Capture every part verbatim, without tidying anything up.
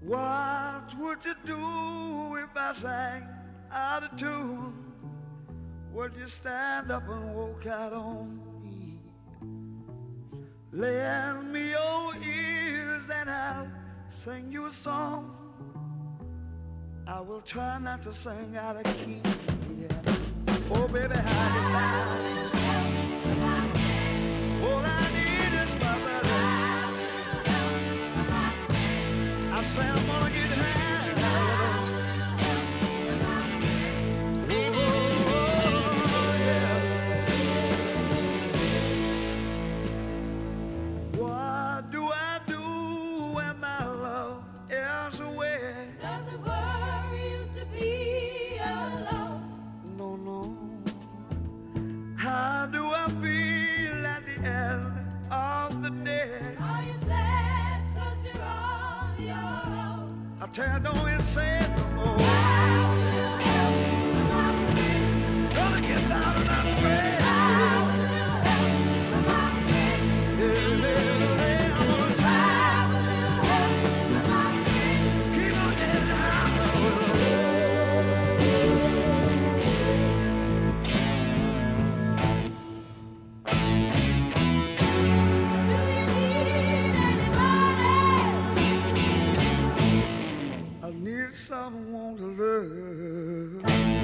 What would you do if I sang out of tune? Would you stand up and walk out on me? Lend me your ears and I'll sing you a song. I will try not to sing out of key. Yeah. Oh, baby, how you down? All I need is my brother. I say I'm gonna get high. I tell you, don't even say it no more. Gonna get down and I'm afraid. Yeah, yeah, I'm gonna try. Keep on getting someone to love.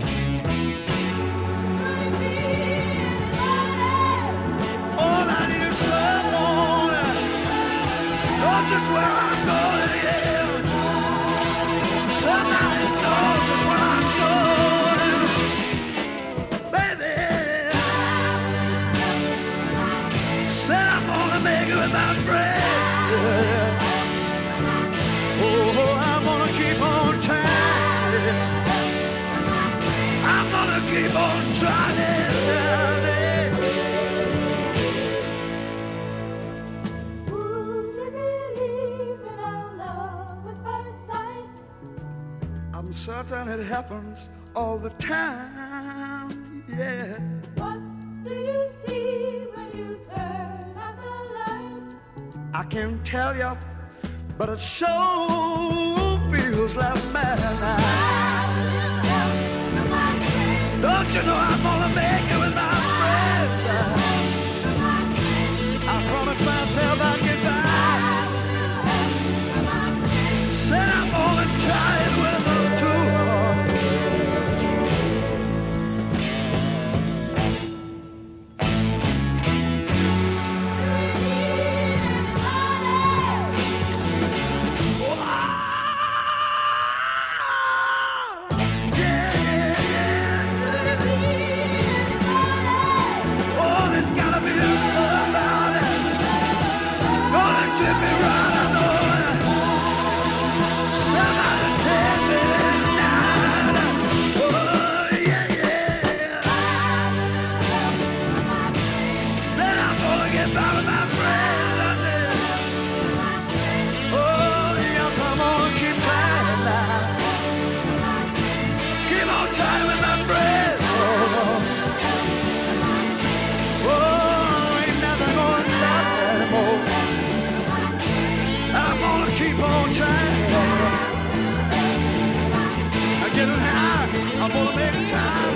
All I need is someone knows just where I'm going, yeah. Somebody knows just where I'm going, baby. Said I'm gonna make it with my friend. Oh, I'm gonna keep on trying. I'm gonna keep on trying. Would you believe in our love at first sight? I'm certain it happens all the time, yeah. What do you see when you turn out the light? I can't tell you, but it sure feels like madness. Don't you know I'm gonna make it with my friends? I promised myself I'd get back. Said I'm gonna try it with them too. I'm gonna make it time.